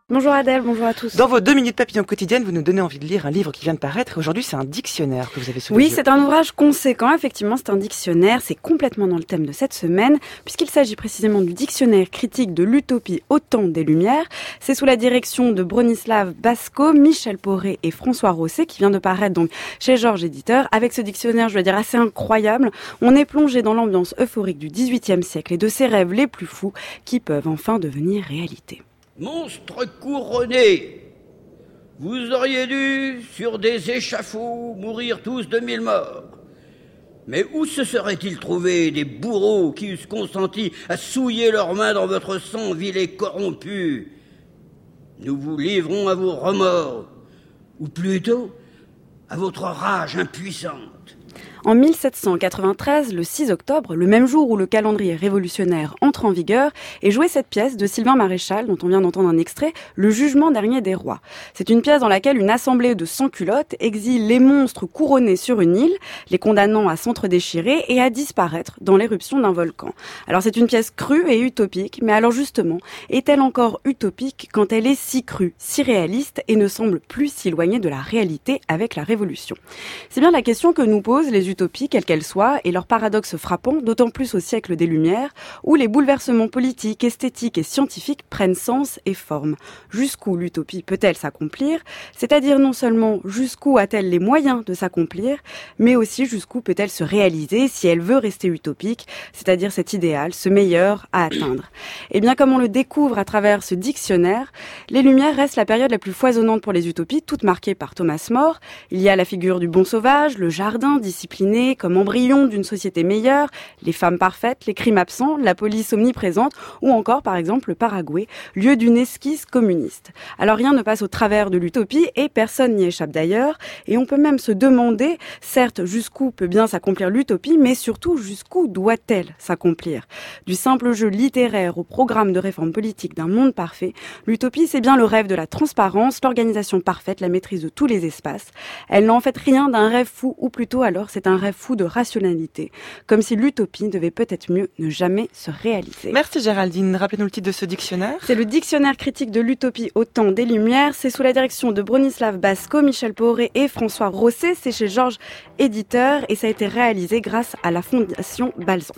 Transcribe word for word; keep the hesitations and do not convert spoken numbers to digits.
Bonjour Adèle, bonjour à tous. Dans vos deux minutes papillons quotidiennes, vous nous donnez envie de lire un livre qui vient de paraître. Aujourd'hui, c'est un dictionnaire que vous avez sous les Oui, yeux. c'est un ouvrage conséquent. Effectivement, c'est un dictionnaire. C'est complètement dans le thème de cette semaine, puisqu'il s'agit précisément du dictionnaire critique de l'utopie au temps des Lumières. C'est sous la direction de Bronislav Basko, Michel Poré et François Rosset, qui vient de paraître donc chez Georges Éditeur. Avec ce dictionnaire, je dois dire, assez incroyable, on est plongé dans l'ambiance euphorique du dix-huitième siècle et de ses rêves les plus fous qui peuvent enfin devenir réalité. Monstres couronnés, vous auriez dû, sur des échafauds, mourir tous de mille morts. Mais où se seraient-ils trouvés des bourreaux qui eussent consenti à souiller leurs mains dans votre sang vil et corrompu? Nous vous livrons à vos remords, ou plutôt à votre rage impuissante. En mille sept cent quatre-vingt-treize, le six octobre, le même jour où le calendrier révolutionnaire entre en vigueur, est jouée cette pièce de Sylvain Maréchal, dont on vient d'entendre un extrait, Le Jugement dernier des rois. C'est une pièce dans laquelle une assemblée de sans-culottes exile les monstres couronnés sur une île, les condamnant à s'entre-déchirer et à disparaître dans l'éruption d'un volcan. Alors c'est une pièce crue et utopique, mais alors justement, est-elle encore utopique quand elle est si crue, si réaliste et ne semble plus s'éloigner de la réalité avec la Révolution? C'est bien la question que nous posent les utopies, quelles qu'elles soient, et leur paradoxe frappant, d'autant plus au siècle des Lumières, où les bouleversements politiques, esthétiques et scientifiques prennent sens et forme. Jusqu'où l'utopie peut-elle s'accomplir? C'est-à-dire non seulement jusqu'où a-t-elle les moyens de s'accomplir, mais aussi jusqu'où peut-elle se réaliser si elle veut rester utopique, c'est-à-dire cet idéal, ce meilleur à atteindre. Et bien comme on le découvre à travers ce dictionnaire, les Lumières restent la période la plus foisonnante pour les utopies, toute marquée par Thomas More. Il y a la figure du bon sauvage, le jardin discipliné comme embryon d'une société meilleure, les femmes parfaites, les crimes absents, la police omniprésente ou encore par exemple le Paraguay, lieu d'une esquisse communiste. Alors rien ne passe au travers de l'utopie et personne n'y échappe d'ailleurs et on peut même se demander, certes jusqu'où peut bien s'accomplir l'utopie, mais surtout jusqu'où doit-elle s'accomplir? Du simple jeu littéraire au programme de réforme politique d'un monde parfait, l'utopie c'est bien le rêve de la transparence, l'organisation parfaite, la maîtrise de tous les espaces. Elle n'a en fait rien d'un rêve fou ou plutôt alors c'est un rêve fou de rationalité, comme si l'utopie devait peut-être mieux ne jamais se réaliser. Merci Géraldine. Rappelez-nous le titre de ce dictionnaire. C'est le dictionnaire critique de l'utopie au temps des Lumières. C'est sous la direction de Bronislav Basko, Michel Poré et François Rosset. C'est chez Georges Éditeur et ça a été réalisé grâce à la Fondation Balzan.